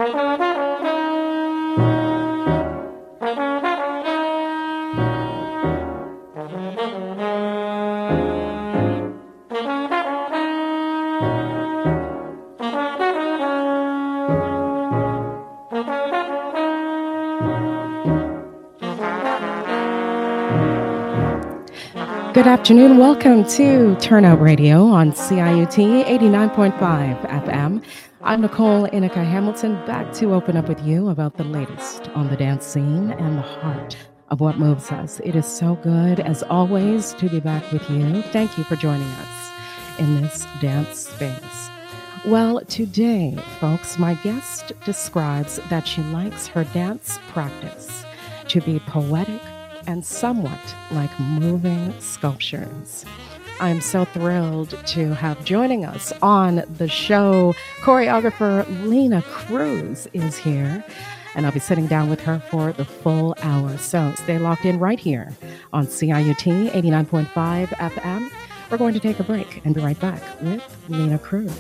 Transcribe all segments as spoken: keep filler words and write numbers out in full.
Good afternoon. Welcome to Turnout Radio on C I U T eighty-nine point five F M. I'm Nicole Inika Hamilton, back to open up with you about the latest on the dance scene and the heart of what moves us. It is so good, as always, to be back with you. Thank you for joining us in this dance space. Well, today, folks, my guest describes that she likes her dance practice to be poetic and somewhat like moving sculptures. I'm so thrilled to have joining us on the show, choreographer Lena Cruz is here, and I'll be sitting down with her for the full hour. So stay locked in right here on C I U T eighty-nine point five F M. We're going to take a break and be right back with Lena Cruz.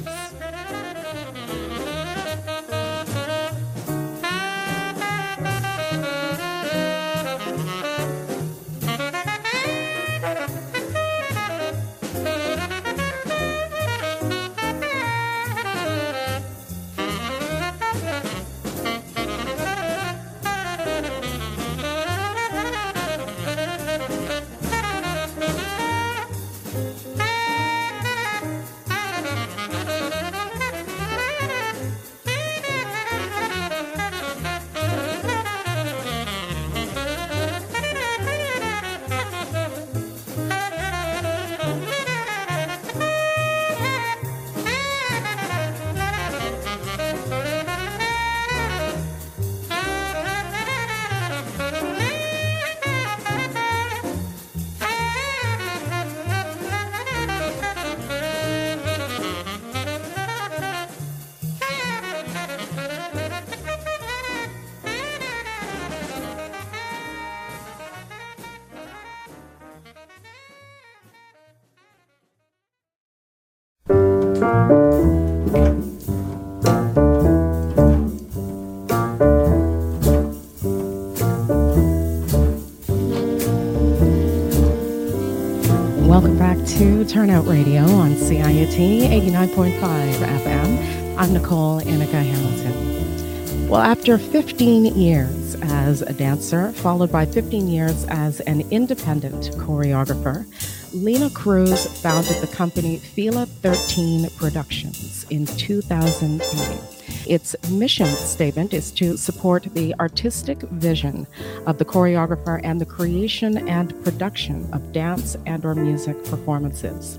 Welcome back to Turnout Radio on C I U T eighty-nine point five F M. I'm Nicole Inika Hamilton. Well, after fifteen years as a dancer, followed by fifteen years as an independent choreographer, Lena Cruz founded the company Fila thirteen Productions in two thousand three. Its mission statement is to support the artistic vision of the choreographer and the creation and production of dance and or music performances.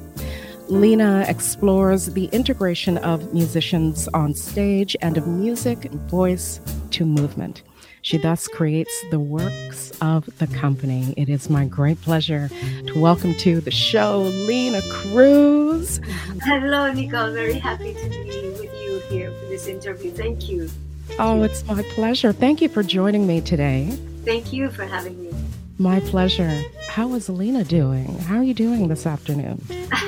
Lena explores the integration of musicians on stage and of music, voice to movement. She thus creates the works of the company. It is my great pleasure to welcome to the show Lena Cruz. Hello, Nicole. Very happy to be with you here for this interview. Thank you. Thank oh, you. It's my pleasure. Thank you for joining me today. Thank you for having me. My pleasure. How is Lena doing? How are you doing this afternoon?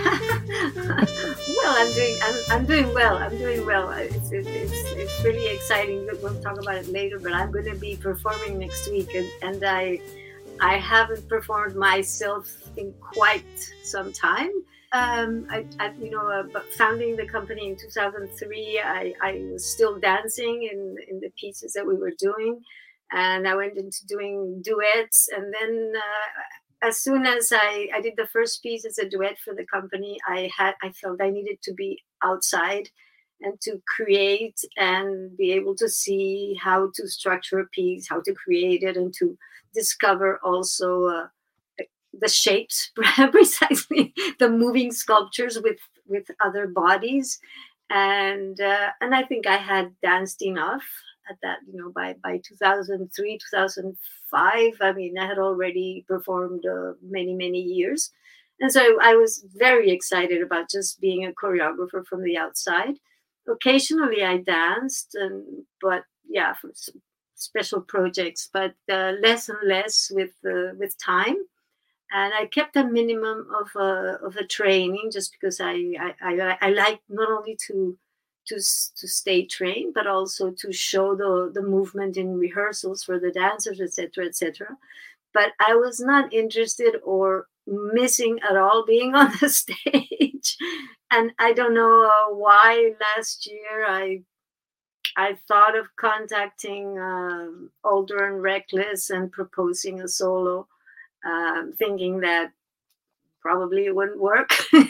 Well, I'm doing. I'm, I'm doing well. I'm doing well. It's, it's it's it's really exciting. We'll talk about it later. But I'm going to be performing next week, and, and I I haven't performed myself in quite some time. Um, I, I you know, uh, but founding the company in two thousand three, I, I was still dancing in in the pieces that we were doing, and I went into doing duets, and then. Uh, As soon as I, I did the first piece as a duet for the company, I had I felt I needed to be outside and to create and be able to see how to structure a piece, how to create it, and to discover also uh, the shapes, precisely the moving sculptures with, with other bodies. And uh, and I think I had danced enough at that, you know, by, by two thousand three, two thousand five, I mean, I had already performed uh, many, many years. And so I was very excited about just being a choreographer from the outside. Occasionally I danced, and but yeah, for special projects, but uh, less and less with uh, with time. And I kept a minimum of a, of a training just because I, I, I, I like not only to to to stay trained, but also to show the the movement in rehearsals for the dancers, et cetera, et cetera. But I was not interested or missing at all being on the stage. And I don't know uh, why last year I I thought of contacting um, Older and Reckless and proposing a solo, um, thinking that probably it wouldn't work.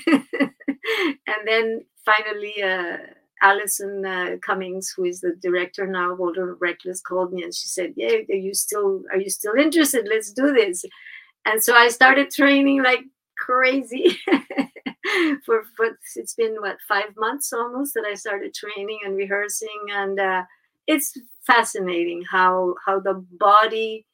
And then finally, uh, Alison uh, Cummings, who is the director now of Older and Reckless, called me and she said, "Yeah, are you still are you still interested? Let's do this." And so I started training like crazy. for, for it's been what five months almost that I started training and rehearsing, and uh, it's fascinating how how the body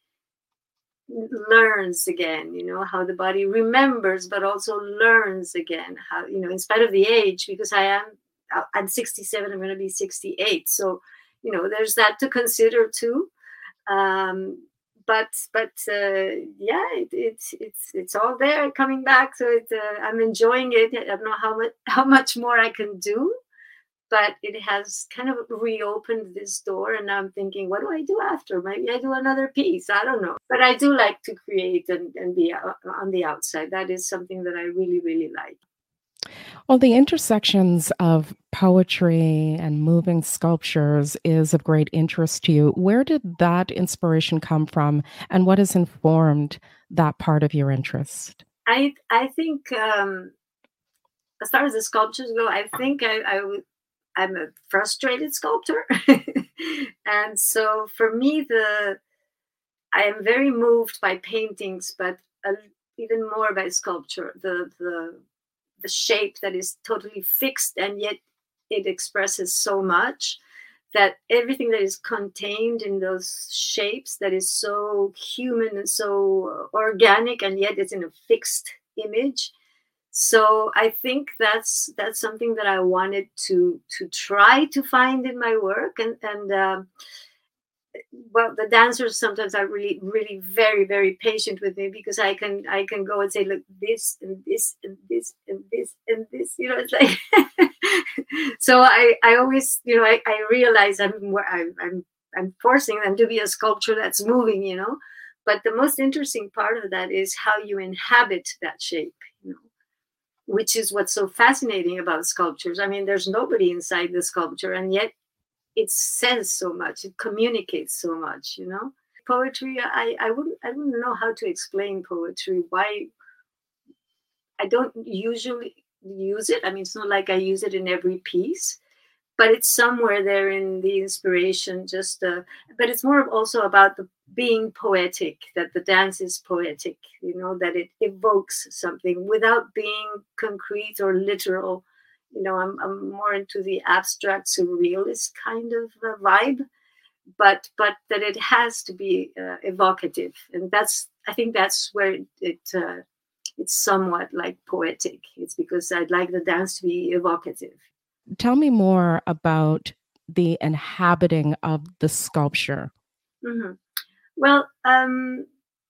learns again, you know, how the body remembers but also learns again, how, you know, in spite of the age, because I am I'm sixty-seven, I'm going to be sixty-eight, so you know there's that to consider too. um but but uh, yeah, it, it's it's it's all there coming back, so it, uh, I'm enjoying it. I don't know how much how much more I can do, but it has kind of reopened this door, and I'm thinking, what do I do after? Maybe I do another piece. I don't know. But I do like to create and, and be on the outside. That is something that I really, really like. Well, the intersections of poetry and moving sculptures is of great interest to you. Where did that inspiration come from, and what has informed that part of your interest? I I think um, as far as the sculptures go, I think I, I would I'm a frustrated sculptor. And so for me, the I am very moved by paintings, but uh, even more by sculpture. The the the shape that is totally fixed, and yet it expresses so much, that everything that is contained in those shapes that is so human and so organic, and yet it's in a fixed image. So I think that's that's something that I wanted to to try to find in my work. And and um, well, the dancers sometimes are really really very very patient with me, because I can I can go and say, look, this and this and this and this and this, you know, it's like so I I always, you know, I, I realize I'm I'm I'm I'm forcing them to be a sculpture that's moving, you know. But the most interesting part of that is how you inhabit that shape, you know, which is what's so fascinating about sculptures. I mean, there's nobody inside the sculpture, and yet it says so much, it communicates so much, you know. Poetry, I, I wouldn't I wouldn't know how to explain poetry. Why I don't usually use it. I mean, it's not like I use it in every piece, but it's somewhere there in the inspiration. Just, uh, but it's more also about the being poetic. That the dance is poetic, you know, that it evokes something without being concrete or literal. You know, I'm I'm more into the abstract surrealist kind of uh, vibe, but but that it has to be uh, evocative, and that's I think that's where it. it uh, it's somewhat like poetic. It's because I'd like the dance to be evocative. Tell me more about the inhabiting of the sculpture. Mm-hmm. Well, um,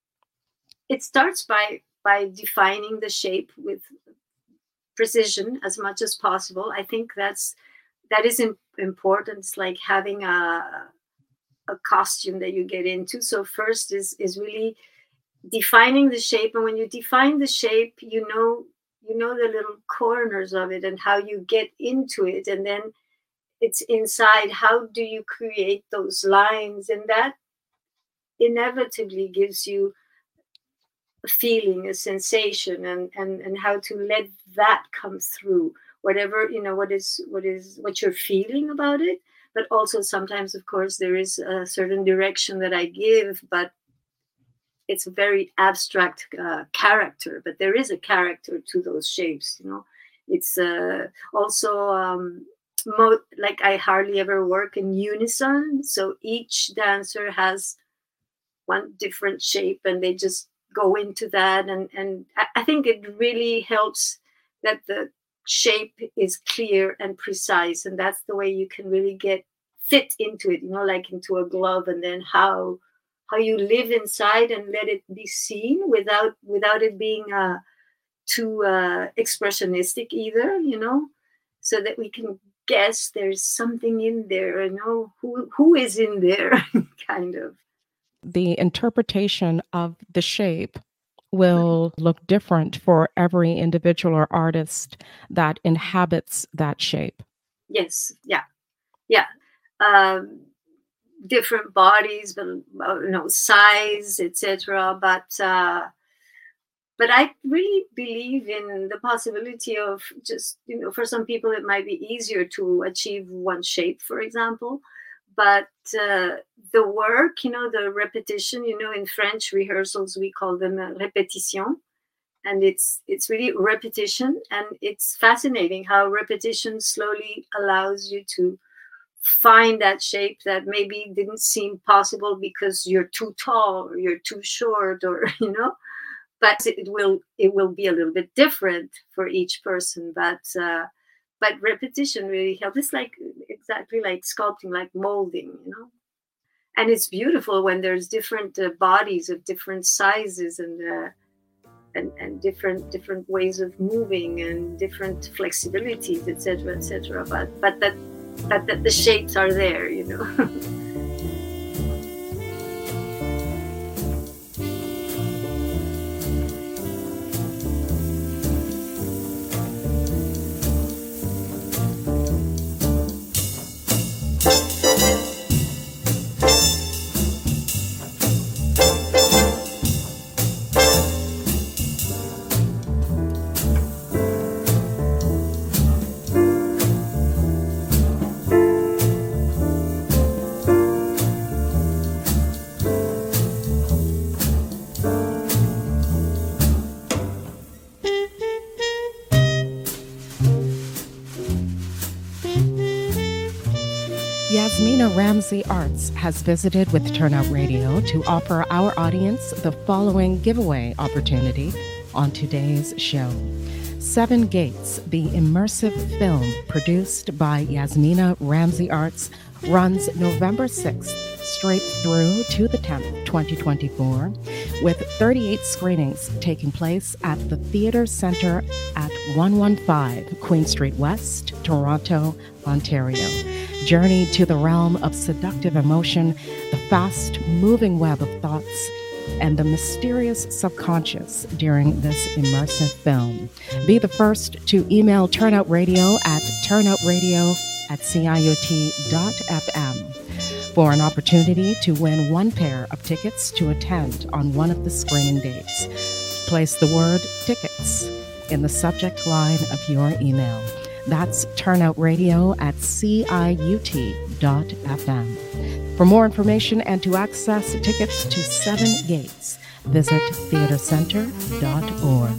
it starts by by defining the shape with precision as much as possible. I think that's that is important. It's like having a a costume that you get into. So first is is really defining the shape, and when you define the shape, you know you know the little corners of it and how you get into it, and then it's inside. How do you create those lines? And that inevitably gives you a feeling, a sensation, and and and how to let that come through, whatever, you know, what is what is what you're feeling about it. But also sometimes, of course, there is a certain direction that I give, but it's a very abstract uh, character, but there is a character to those shapes, you know. It's uh, also um, mo- like I hardly ever work in unison, so each dancer has one different shape, and they just go into that, and and I think it really helps that the shape is clear and precise, and that's the way you can really get fit into it, you know, like into a glove, and then how how you live inside and let it be seen without without it being uh, too uh, expressionistic either, you know, so that we can guess there's something in there, you know, who who is in there, kind of. The interpretation of the shape will look different for every individual or artist that inhabits that shape. Yes, yeah, yeah. Um, different bodies, but uh, you know, size, et cetera. But uh, but I really believe in the possibility of just, you know, for some people it might be easier to achieve one shape, for example. But uh, the work, you know, the repetition, you know, in French rehearsals we call them uh, répétition, and it's it's really repetition, and it's fascinating how repetition slowly allows you to find that shape that maybe didn't seem possible because you're too tall or you're too short, or you know, but it will it will be a little bit different for each person. But uh, but repetition really helps. It's like exactly like sculpting, like molding, you know. And it's beautiful when there's different uh, bodies of different sizes, and uh, and and different different ways of moving and different flexibilities, et cetera, et cetera. But but that but that the shapes are there, you know. Yasmina Ramsey Arts has visited with Turnout Radio to offer our audience the following giveaway opportunity on today's show. Seven Gates, the immersive film produced by Yasmina Ramsey Arts, runs November sixth straight through to the tenth, twenty twenty-four, with thirty-eight screenings taking place at the Theatre Centre at one fifteen Queen Street West, Toronto, Ontario. Journey to the realm of seductive emotion, the fast-moving web of thoughts, and the mysterious subconscious during this immersive film. Be the first to email Turnout Radio at turnoutradio at C I O T dot F M for an opportunity to win one pair of tickets to attend on one of the screening dates. Place the word tickets in the subject line of your email. That's Turnout Radio at C I U T dot F M. For more information and to access tickets to Seven Gates, visit theatre center dot org.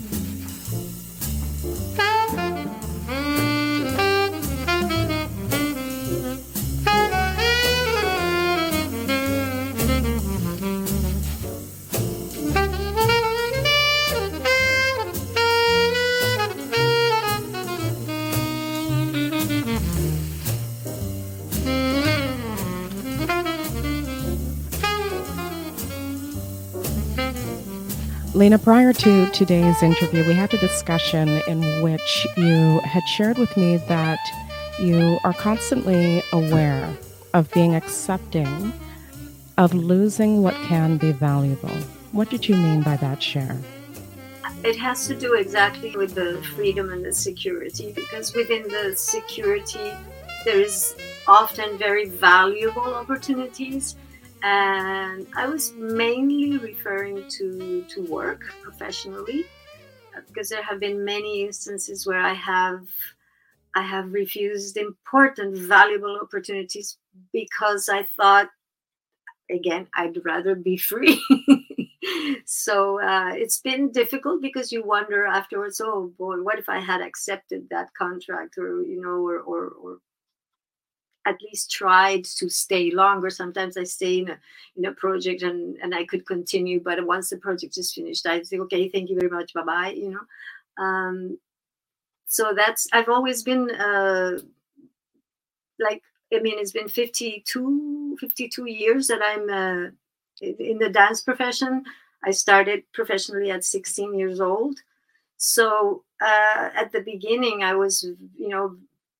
Lena, prior to today's interview, we had a discussion in which you had shared with me that you are constantly aware of being accepting of losing what can be valuable. What did you mean by that share? It has to do exactly with the freedom and the security, because within the security, there is often very valuable opportunities. And I was mainly referring to, to work professionally, because there have been many instances where I have I have refused important, valuable opportunities because I thought, again, I'd rather be free. So uh, it's been difficult, because you wonder afterwards, oh boy, what if I had accepted that contract, or you know, or or, or at least tried to stay longer. Sometimes I stay in a in a project and, and I could continue, but once the project is finished, I say, okay, thank you very much, bye bye. You know, um, so that's I've always been uh, like I mean, it's been fifty-two, fifty-two years that I'm uh, in the dance profession. I started professionally at sixteen years old. So uh, at the beginning, I was, you know,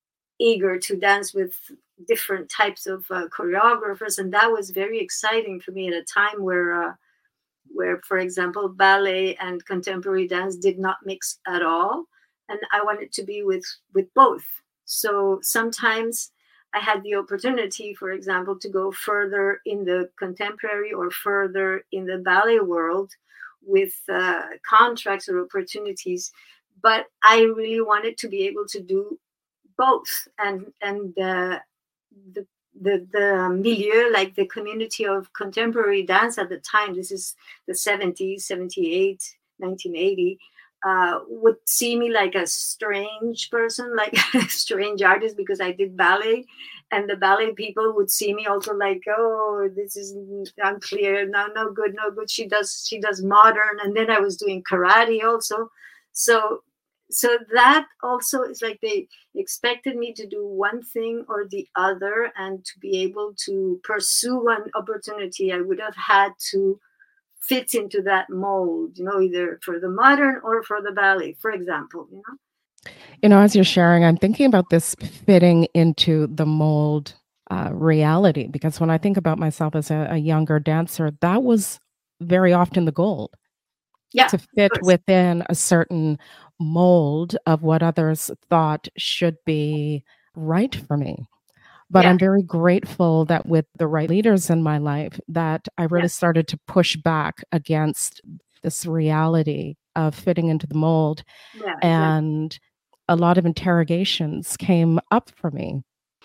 eager to dance with different types of uh, choreographers, and that was very exciting for me at a time where, uh, where, for example, ballet and contemporary dance did not mix at all, and I wanted to be with with both. So sometimes I had the opportunity, for example, to go further in the contemporary or further in the ballet world with uh, contracts or opportunities, but I really wanted to be able to do both. And and uh, the the the milieu, like the community of contemporary dance at the time, this is the seventies, seventy-eight, nineteen eighty, uh, would see me like a strange person, like a strange artist, because I did ballet, and the ballet people would see me also like, oh, this is unclear, no, no good, no good. She does, she does modern, and then I was doing karate also, so so that also is like they expected me to do one thing or the other, and to be able to pursue one opportunity, I would have had to fit into that mold, you know, either for the modern or for the ballet, for example, you know. You know, as you're sharing, I'm thinking about this fitting into the mold uh, reality, because when I think about myself as a, a younger dancer, that was very often the goal. Yeah, to fit within a certain mold of what others thought should be right for me. But yeah. I'm very grateful that with the right leaders in my life, that I really Yeah. started to push back against this reality of fitting into the mold. Yeah, exactly. And a lot of interrogations came up for me.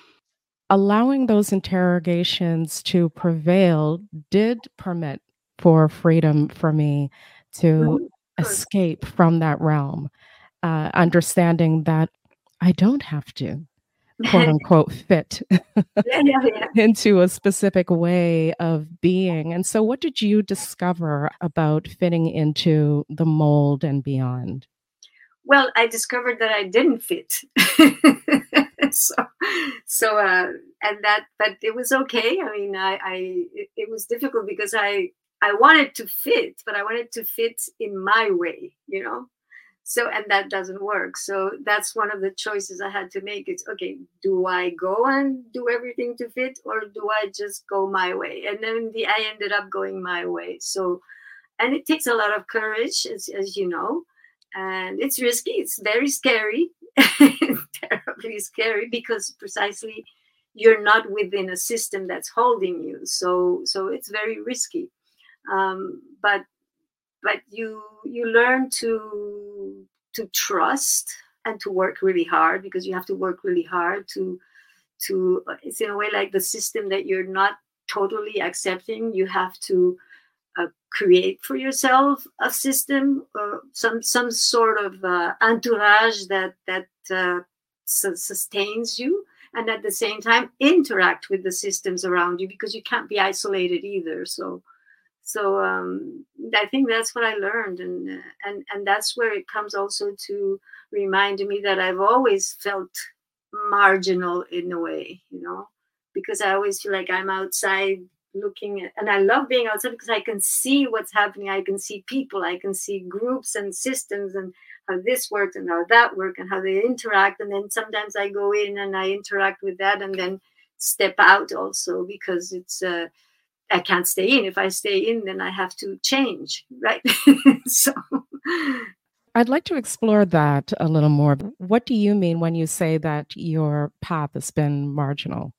Allowing those interrogations to prevail did permit for freedom for me to Mhm. escape from that realm, uh, understanding that I don't have to, quote unquote, fit Yeah, yeah, yeah. into a specific way of being. And so, what did you discover about fitting into the mold and beyond? Well, I discovered that I didn't fit. so, so, uh, and that, but it was okay. I mean, I, I, it, it was difficult because I, I wanted to fit, but I wanted to fit in my way, you know? So, and that doesn't work. So that's one of the choices I had to make. It's okay, do I go and do everything to fit, or do I just go my way? And then the, I ended up going my way. So, and it takes a lot of courage, as, as you know, and it's risky. It's very scary, terribly scary, because precisely you're not within a system that's holding you. So, so it's very risky. Um, but but you you learn to to trust and to work really hard, because you have to work really hard to to it's in a way like the system that you're not totally accepting. You have to uh, create for yourself a system, or some some sort of uh, entourage that that uh, su- sustains you, and at the same time interact with the systems around you, because you can't be isolated either. So so um, I think that's what I learned, and uh, and and that's where it comes also to remind me that I've always felt marginal in a way, you know, because I always feel like I'm outside looking at, and I love being outside because I can see what's happening. I can see people, I can see groups and systems, and how this works and how that works and how they interact. And then sometimes I go in and I interact with that, and then step out also, because it's uh, I can't stay in. If I stay in, then I have to change, right? So I'd like to explore that a little more. What do you mean when you say that your path has been marginal?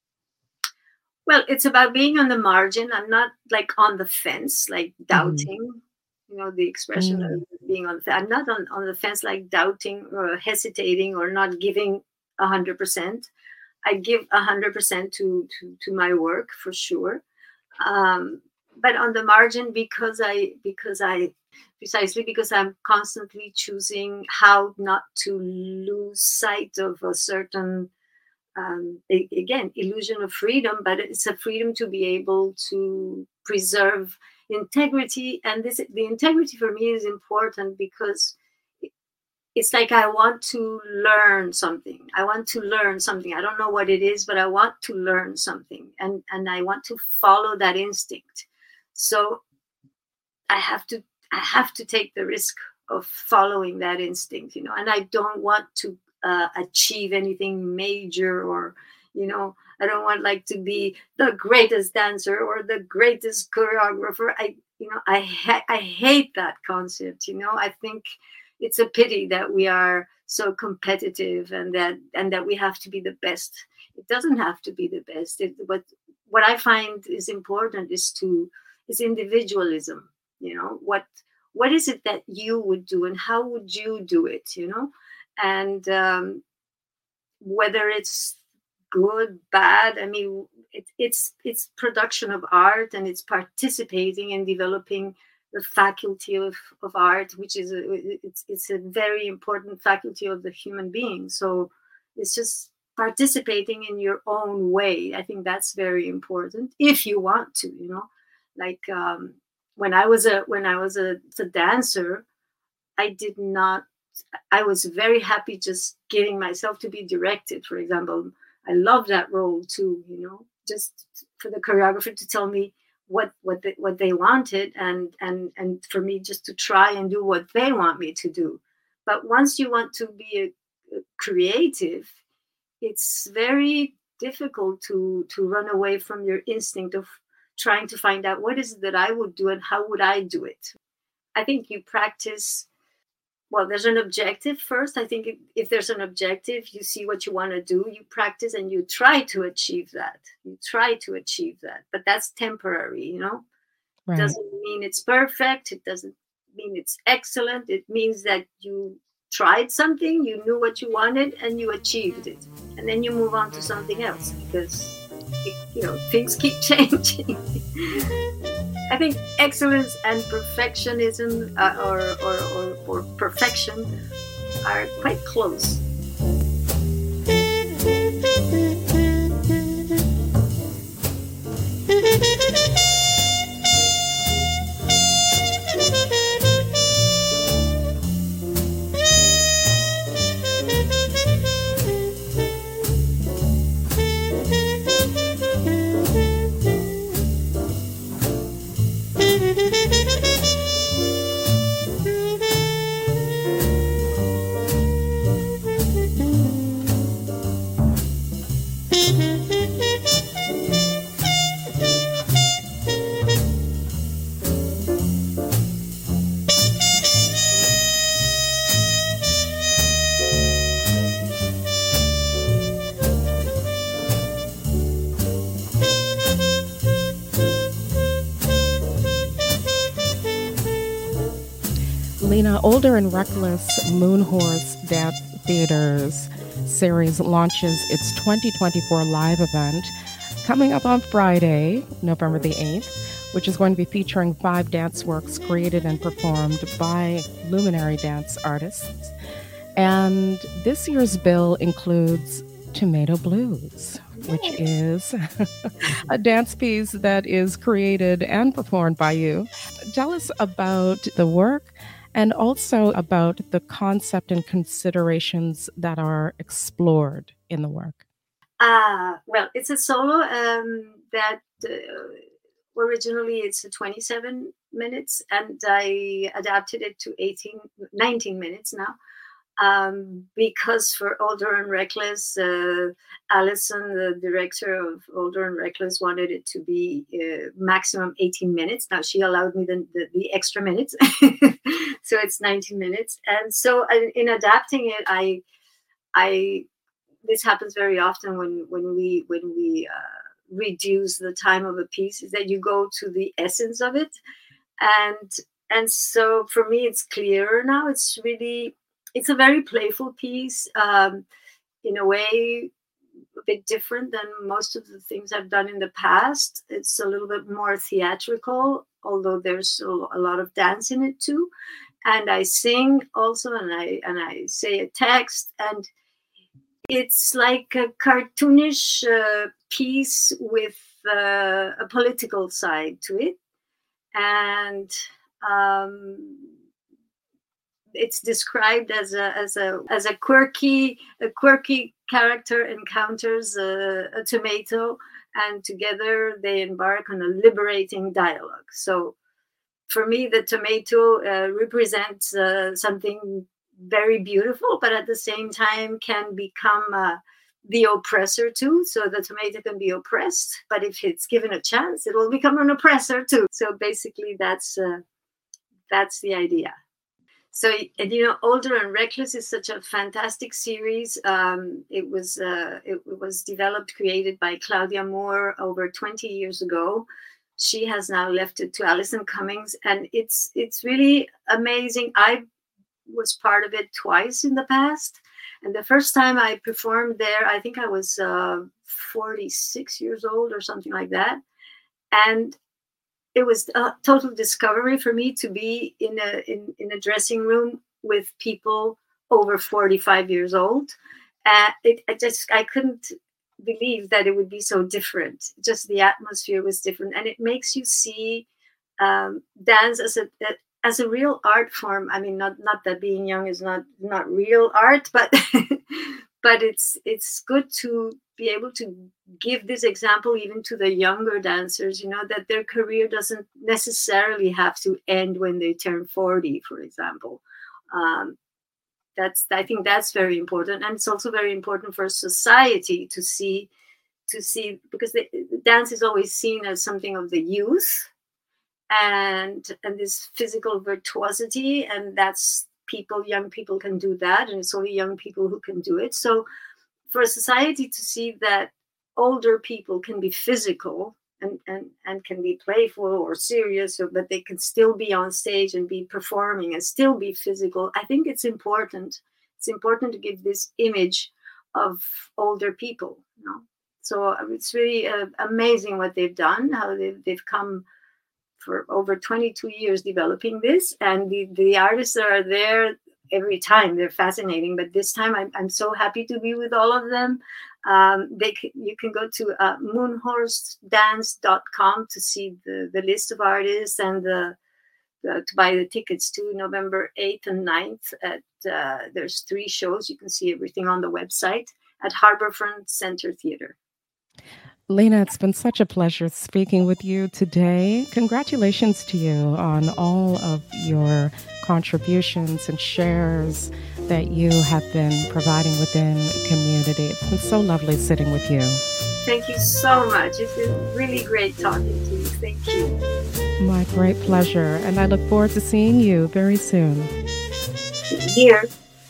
well, it's about being on the margin. I'm not like on the fence, like Mhm. doubting. You know, the expression of Mm. being on the fence. I'm not on, on the fence, like doubting or hesitating or not giving a hundred percent. I give a hundred percent to to to my work for sure. Um, but on the margin, because I because I precisely because I'm constantly choosing how not to lose sight of a certain um, a- again, illusion of freedom, but it's a freedom to be able to preserve integrity. And this, the integrity for me is important because it's like I want to learn something. I want to learn something. I don't know what it is, but I want to learn something, and and I want to follow that instinct. So I have to I have to take the risk of following that instinct, you know. And I don't want to uh, achieve anything major, or, you know, I don't want like to be the greatest dancer or the greatest choreographer. I, you know, I ha- I hate that concept. You know, I think it's a pity that we are so competitive, and that and that we have to be the best. It doesn't have to be the best. It, but what I find is important is to is individualism. You know, what what is it that you would do, and how would you do it? You know, and um, whether it's good, bad. I mean, it, it's it's production of art, and it's participating in developing the faculty of, of art, which is a, it's it's a very important faculty of the human being. So it's just participating in your own way. I think that's very important if you want to. You know, like um, when I was a when I was a, a dancer, I did not. I was very happy just giving myself to be directed. For example, I love that role too. You know, just for the choreographer to tell me what what they, what they wanted, and and and for me just to try and do what they want me to do. But once you want to be a, a creative, it's very difficult to to run away from your instinct of trying to find out what is it that I would do and how would I do it. I think you practice. Well, there's an objective first. I think if, if there's an objective, you see what you want to do, you practice, and you try to achieve that. You try to achieve that, but that's temporary, you know. Right. It doesn't mean it's perfect. It doesn't mean it's excellent. It means that you tried something, you knew what you wanted, and you achieved it. And then you move on to something else, because, it, you know, things keep changing. I think excellence and perfectionism, uh, or, or, or, or perfection, are quite close. Lena, Older and Reckless Moonhorse Dance Theater's series launches its twenty twenty-four live event coming up on Friday, November the eighth, which is going to be featuring five dance works created and performed by luminary dance artists. And this year's bill includes Tomato Blues, which is a dance piece that is created and performed by you. Tell us about the work, and also about the concept and considerations that are explored in the work. Ah, uh, well, it's a solo um, that uh, originally it's twenty-seven minutes, and I adapted it to eighteen, nineteen minutes now. Um, because for Older and Reckless, uh, Alison, the director of Older and Reckless, wanted it to be uh, maximum eighteen minutes. Now she allowed me the, the, the extra minutes, so it's nineteen minutes. And so in, in adapting it, I, I, this happens very often when when we when we uh, reduce the time of a piece, is that you go to the essence of it, and and so for me it's clearer now. It's really It's a very playful piece, um, in a way, a bit different than most of the things I've done in the past. It's a little bit more theatrical, although there's a lot of dance in it too. And I sing also, and I and I say a text, and it's like a cartoonish uh, piece with uh, a political side to it, and um, it's described as a as a as a quirky a quirky character encounters a, a tomato, and together they embark on a liberating dialogue. So for me, the tomato uh, represents uh, something very beautiful, but at the same time can become uh, the oppressor too. So the tomato can be oppressed, but if it's given a chance, it will become an oppressor too. So basically, that's uh, that's the idea. So, and, you know, Older and Reckless is such a fantastic series. Um, it was uh, it, it was developed, created by Claudia Moore over twenty years ago. She has now left it to Alison Cummings, and it's it's really amazing. I was part of it twice in the past, and the first time I performed there, I think I was uh, forty-six years old or something like that, and it was a total discovery for me to be in a in, in a dressing room with people over forty-five years old. Uh, it, I just I couldn't believe that it would be so different. Just the atmosphere was different, and it makes you see um, dance as a as a real art form. I mean, not not that being young is not not real art, but but it's it's good to be able to give this example even to the younger dancers, you know, that their career doesn't necessarily have to end when they turn forty, for example. Um, that's I think that's very important, and it's also very important for society to see to see because the, dance is always seen as something of the youth and and this physical virtuosity, and that's people young people can do that, and it's only young people who can do it. So for society to see that older people can be physical and, and, and can be playful or serious, or, but they can still be on stage and be performing and still be physical, I think it's important. It's important to give this image of older people, you know. So it's really uh, amazing what they've done, how they've, they've come for over twenty-two years developing this. And the, the artists that are there, every time they're fascinating, but this time I'm, I'm so happy to be with all of them. Um, they you can go to uh, moonhorse dance dot com to see the, the list of artists and the, the to buy the tickets to November eighth and ninth. At uh, there's three shows. You can see everything on the website at Harborfront Center Theater. Lena, it's been such a pleasure speaking with you today. Congratulations to you on all of your contributions and shares that you have been providing within the community. It's been so lovely sitting with you. Thank you so much. It's been really great talking to you. Thank you. My great pleasure. And I look forward to seeing you very soon. Here.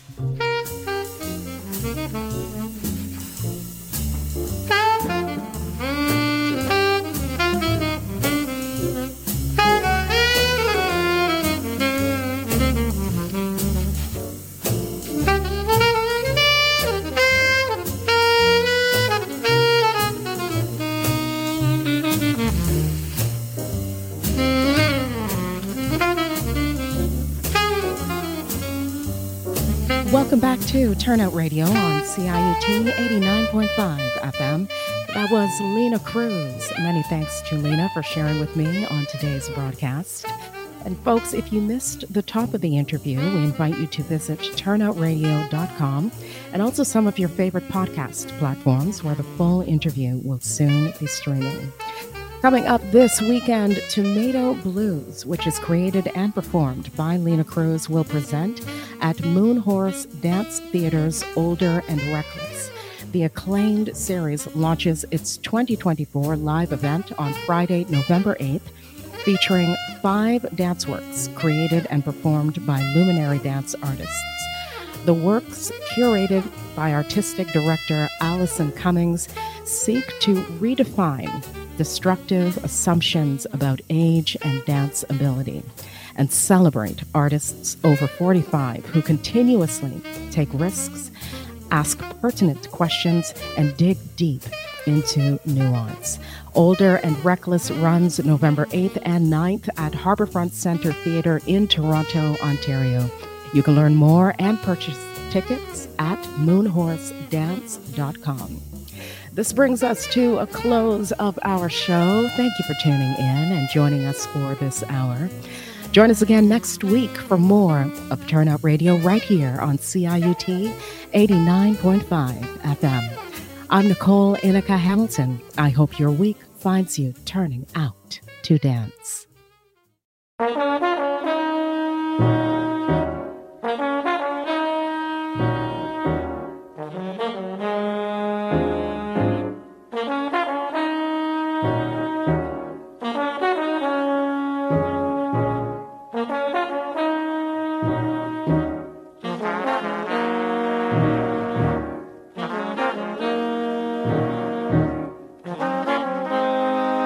Welcome back to Turnout Radio on C I U T eighty-nine point five F M. That was Lena Cruz. Many thanks to Lena for sharing with me on today's broadcast. And folks, if you missed the top of the interview, we invite you to visit turnout radio dot com and also some of your favorite podcast platforms where the full interview will soon be streaming. Coming up this weekend, Tomato Blues, which is created and performed by Lena Cruz, will present at Moonhorse Dance Theater's Older and Reckless. The acclaimed series launches its twenty twenty-four live event on Friday, November eighth, featuring five dance works created and performed by luminary dance artists. The works, curated by artistic director Alison Cummings, seek to redefine destructive assumptions about age and dance ability and celebrate artists over forty-five who continuously take risks, ask pertinent questions, and dig deep into nuance. Older and Reckless runs November eighth and ninth at Harborfront Center Theater in Toronto, Ontario. You can learn more and purchase tickets at moonhorse dance dot com. This brings us to a close of our show. Thank you for tuning in and joining us for this hour. Join us again next week for more of Turnout Radio right here on C I U T eighty-nine point five F M. I'm Nicole Inica Hamilton. I hope your week finds you turning out to dance.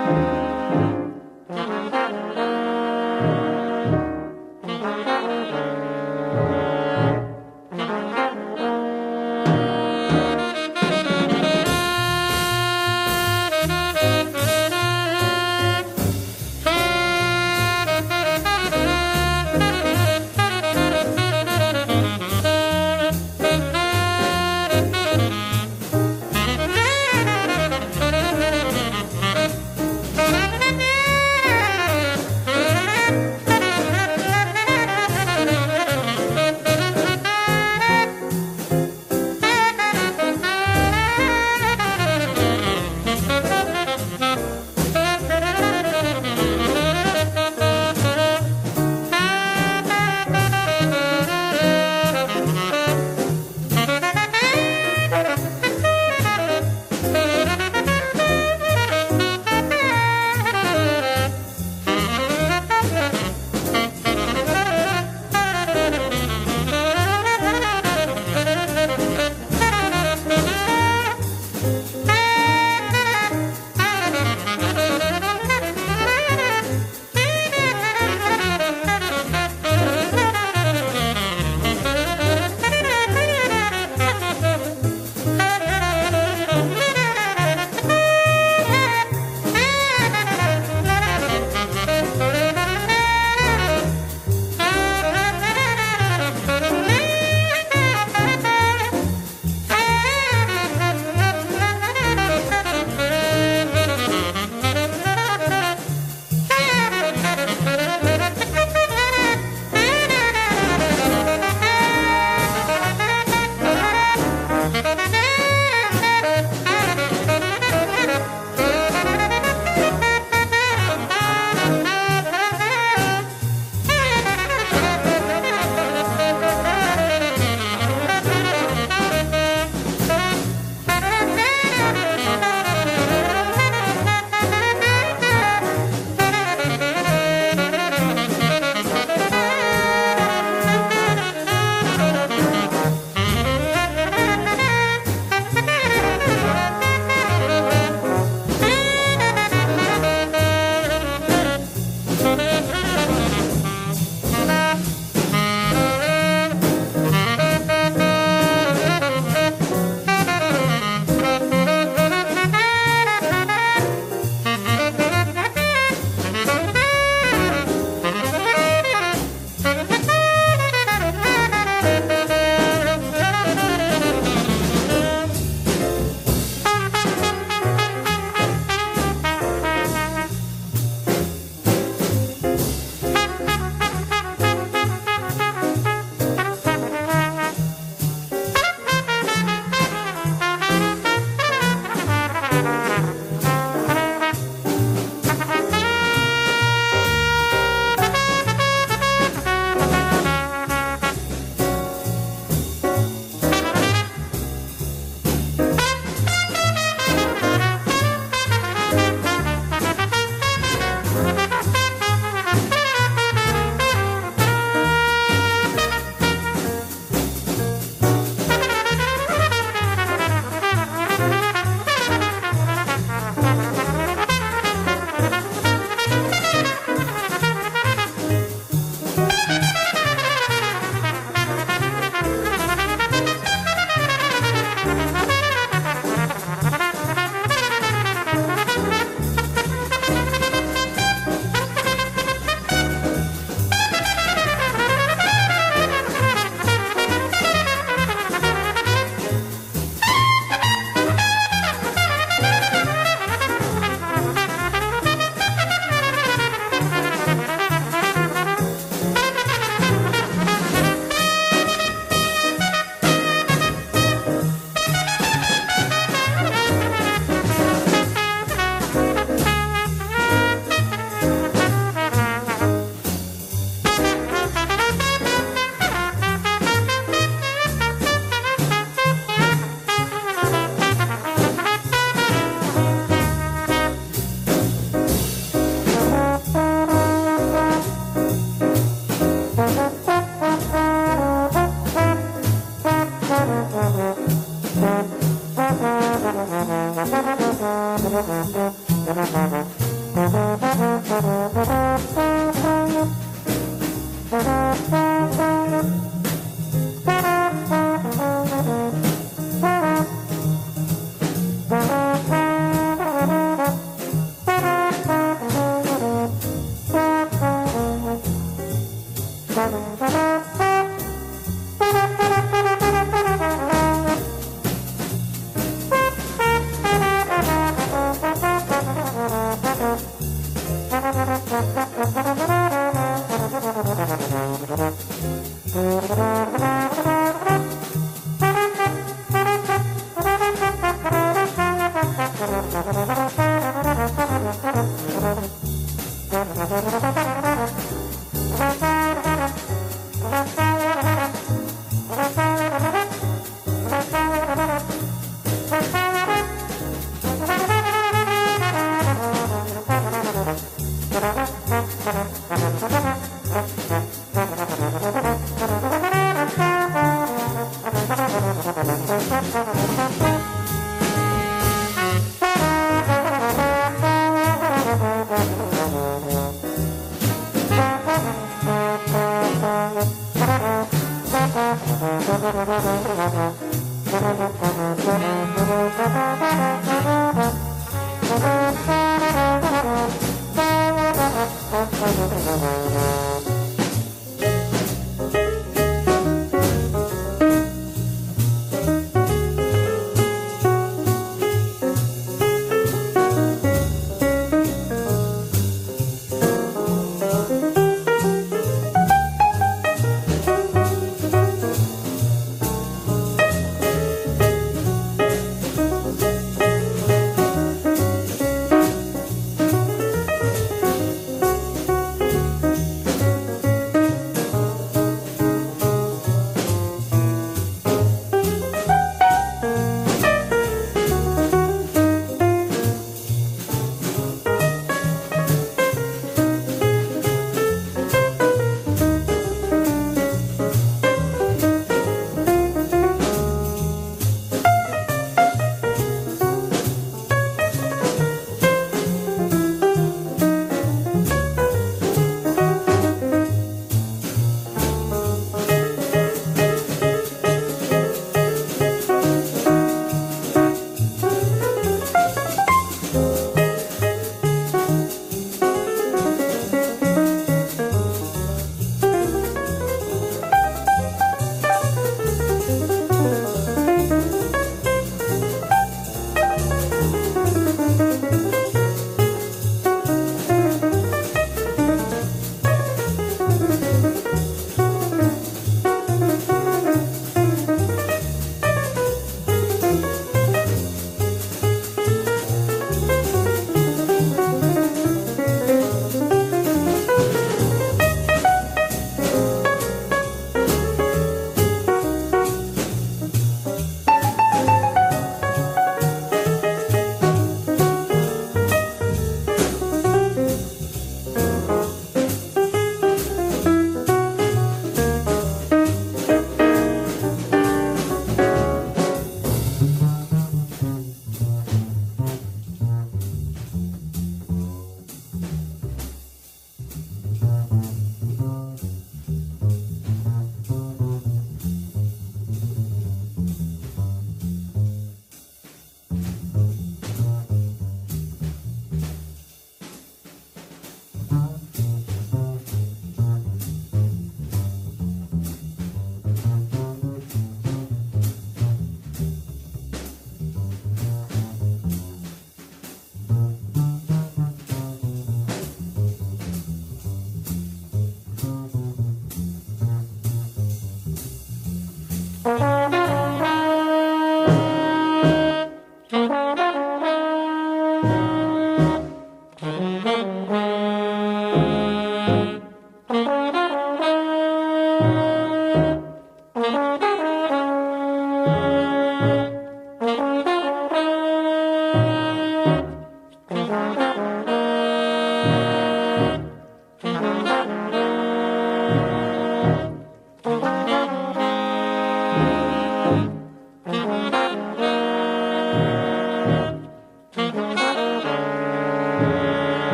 Thank you.